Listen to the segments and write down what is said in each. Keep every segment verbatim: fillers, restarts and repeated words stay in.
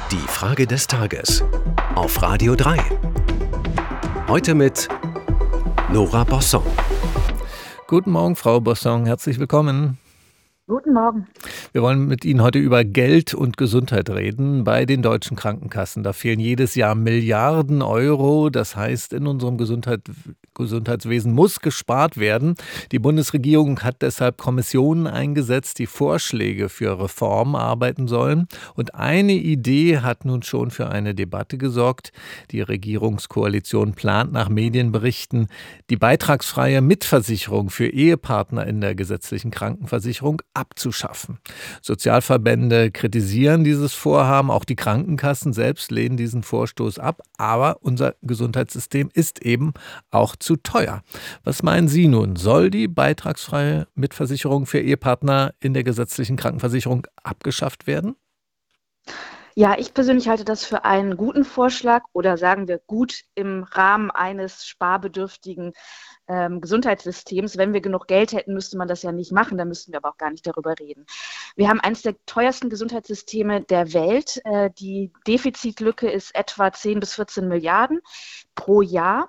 Die Frage des Tages auf Radio drei. Heute mit Nora Bosson. Guten Morgen, Frau Bosson, herzlich willkommen. Guten Morgen. Wir wollen mit Ihnen heute über Geld und Gesundheit reden bei den deutschen Krankenkassen. Da fehlen jedes Jahr Milliarden Euro. Das heißt, in unserem Gesundheit, Gesundheitswesen muss gespart werden. Die Bundesregierung hat deshalb Kommissionen eingesetzt, die Vorschläge für Reformen arbeiten sollen. Und eine Idee hat nun schon für eine Debatte gesorgt. Die Regierungskoalition plant nach Medienberichten, die beitragsfreie Mitversicherung für Ehepartner in der gesetzlichen Krankenversicherung abzuschaffen. Sozialverbände kritisieren dieses Vorhaben, auch die Krankenkassen selbst lehnen diesen Vorstoß ab, aber unser Gesundheitssystem ist eben auch zu teuer. Was meinen Sie nun? Soll die beitragsfreie Mitversicherung für Ehepartner in der gesetzlichen Krankenversicherung abgeschafft werden? Ja, ich persönlich halte das für einen guten Vorschlag oder sagen wir gut im Rahmen eines sparbedürftigen ähm, Gesundheitssystems. Wenn wir genug Geld hätten, müsste man das ja nicht machen, dann müssten wir aber auch gar nicht darüber reden. Wir haben eines der teuersten Gesundheitssysteme der Welt. Äh, die Defizitlücke ist etwa zehn bis vierzehn Milliarden pro Jahr.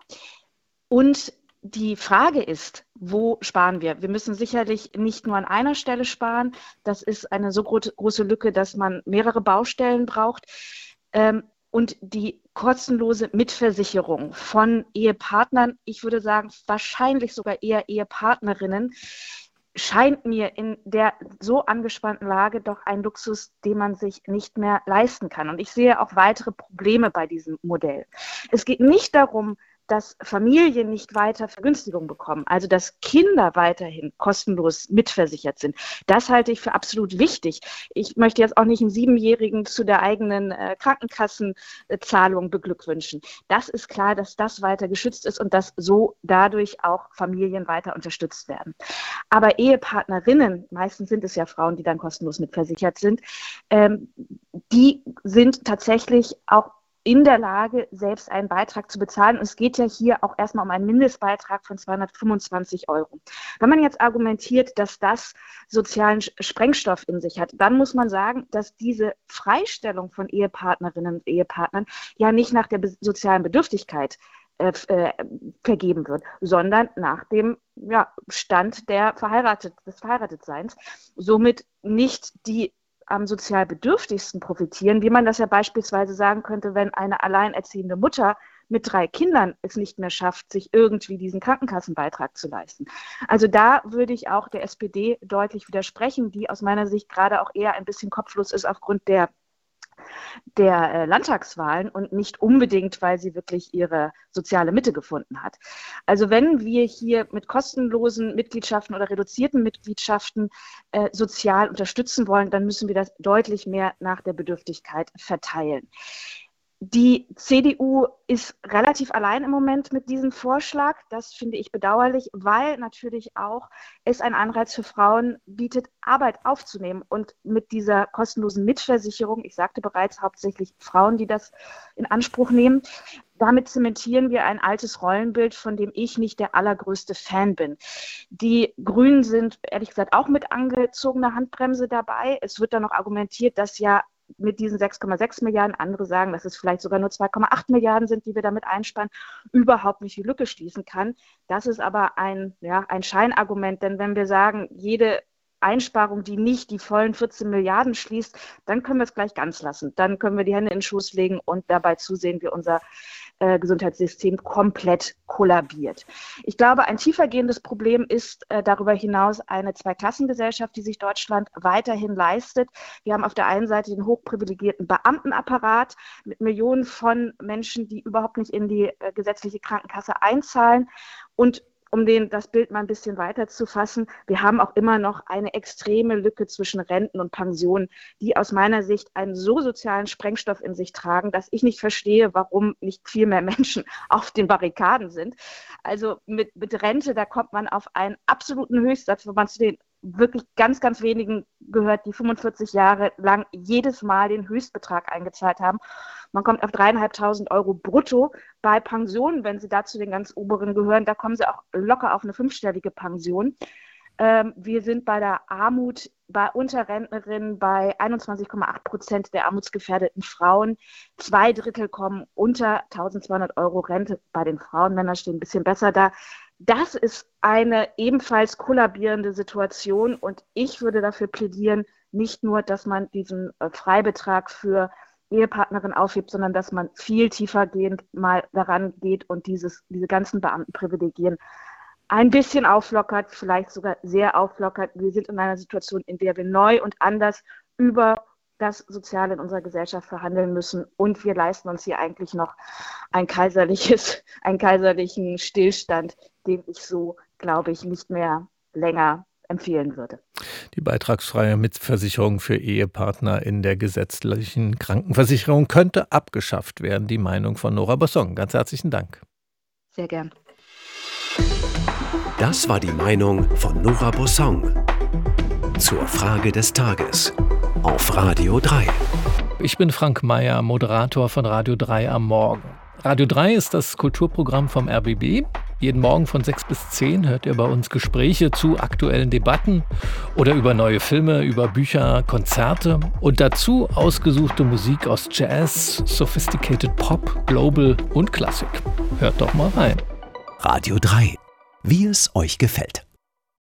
Und die Frage ist, wo sparen wir? Wir müssen sicherlich nicht nur an einer Stelle sparen. Das ist eine so gro- große Lücke, dass man mehrere Baustellen braucht. Ähm, und die kostenlose Mitversicherung von Ehepartnern, ich würde sagen, wahrscheinlich sogar eher Ehepartnerinnen, scheint mir in der so angespannten Lage doch ein Luxus, den man sich nicht mehr leisten kann. Und ich sehe auch weitere Probleme bei diesem Modell. Es geht nicht darum, dass Familien nicht weiter Vergünstigung bekommen, also dass Kinder weiterhin kostenlos mitversichert sind. Das halte ich für absolut wichtig. Ich möchte jetzt auch nicht einen Siebenjährigen zu der eigenen äh, Krankenkassenzahlung beglückwünschen. Das ist klar, dass das weiter geschützt ist und dass so dadurch auch Familien weiter unterstützt werden. Aber Ehepartnerinnen, meistens sind es ja Frauen, die dann kostenlos mitversichert sind, ähm, die sind tatsächlich auch in der Lage, selbst einen Beitrag zu bezahlen. Und es geht ja hier auch erstmal um einen Mindestbeitrag von zweihundertfünfundzwanzig Euro. Wenn man jetzt argumentiert, dass das sozialen Sprengstoff in sich hat, dann muss man sagen, dass diese Freistellung von Ehepartnerinnen und Ehepartnern ja nicht nach der be- sozialen Bedürftigkeit äh, äh, vergeben wird, sondern nach dem ja, Stand der Verheiratet, des Verheiratetseins. Somit nicht die am sozial Bedürftigsten profitieren, wie man das ja beispielsweise sagen könnte, wenn eine alleinerziehende Mutter mit drei Kindern es nicht mehr schafft, sich irgendwie diesen Krankenkassenbeitrag zu leisten. Also da würde ich auch der S P D deutlich widersprechen, die aus meiner Sicht gerade auch eher ein bisschen kopflos ist aufgrund der der äh, Landtagswahlen und nicht unbedingt, weil sie wirklich ihre soziale Mitte gefunden hat. Also wenn wir hier mit kostenlosen Mitgliedschaften oder reduzierten Mitgliedschaften äh, sozial unterstützen wollen, dann müssen wir das deutlich mehr nach der Bedürftigkeit verteilen. Die C D U ist relativ allein im Moment mit diesem Vorschlag. Das finde ich bedauerlich, weil natürlich auch es einen Anreiz für Frauen bietet, Arbeit aufzunehmen. Und mit dieser kostenlosen Mitversicherung, ich sagte bereits hauptsächlich Frauen, die das in Anspruch nehmen, damit zementieren wir ein altes Rollenbild, von dem ich nicht der allergrößte Fan bin. Die Grünen sind ehrlich gesagt auch mit angezogener Handbremse dabei. Es wird dann noch argumentiert, dass ja mit diesen sechs Komma sechs Milliarden, andere sagen, dass es vielleicht sogar nur zwei Komma acht Milliarden sind, die wir damit einsparen, überhaupt nicht die Lücke schließen kann. Das ist aber ein, ja, ein Scheinargument, denn wenn wir sagen, jede Einsparung, die nicht die vollen vierzehn Milliarden schließt, dann können wir es gleich ganz lassen. Dann können wir die Hände in den Schoß legen und dabei zusehen, wie unser äh, Gesundheitssystem komplett kollabiert. Ich glaube, ein tiefergehendes Problem ist äh, darüber hinaus eine Zweiklassengesellschaft, die sich Deutschland weiterhin leistet. Wir haben auf der einen Seite den hochprivilegierten Beamtenapparat mit Millionen von Menschen, die überhaupt nicht in die äh, gesetzliche Krankenkasse einzahlen. Und um den, das Bild mal ein bisschen weiter zu fassen, wir haben auch immer noch eine extreme Lücke zwischen Renten und Pensionen, die aus meiner Sicht einen so sozialen Sprengstoff in sich tragen, dass ich nicht verstehe, warum nicht viel mehr Menschen auf den Barrikaden sind. Also mit, mit Rente, da kommt man auf einen absoluten Höchstsatz, wenn man zu den wirklich ganz, ganz wenigen gehört, die fünfundvierzig Jahre lang jedes Mal den Höchstbetrag eingezahlt haben. Man kommt auf dreieinhalbtausend Euro brutto. Bei Pensionen, wenn sie da zu den ganz oberen gehören, da kommen sie auch locker auf eine fünfstellige Pension. Ähm, wir sind bei der Armut bei Unterrentnerinnen bei einundzwanzig Komma acht Prozent der armutsgefährdeten Frauen. Zwei Drittel kommen unter eintausendzweihundert Euro Rente bei den Frauen. Männer stehen ein bisschen besser da. Das ist eine ebenfalls kollabierende Situation und ich würde dafür plädieren, nicht nur, dass man diesen äh, Freibetrag für Ehepartnerin aufhebt, sondern dass man viel tiefergehend mal daran geht und dieses, diese ganzen Beamtenprivilegien ein bisschen auflockert, vielleicht sogar sehr auflockert. Wir sind in einer Situation, in der wir neu und anders über das Soziale in unserer Gesellschaft verhandeln müssen und wir leisten uns hier eigentlich noch ein kaiserliches, einen kaiserlichen Stillstand, den ich so, glaube ich, nicht mehr länger empfehlen würde. Die beitragsfreie Mitversicherung für Ehepartner in der gesetzlichen Krankenversicherung könnte abgeschafft werden. Die Meinung von Nora Bosson. Ganz herzlichen Dank. Sehr gern. Das war die Meinung von Nora Bosson zur Frage des Tages auf Radio drei. Ich bin Frank Mayer, Moderator von Radio drei am Morgen. Radio drei ist das Kulturprogramm vom R B B. Jeden Morgen von sechs bis zehn hört ihr bei uns Gespräche zu aktuellen Debatten oder über neue Filme, über Bücher, Konzerte und dazu ausgesuchte Musik aus Jazz, Sophisticated Pop, Global und Klassik. Hört doch mal rein. Radio drei. Wie es euch gefällt.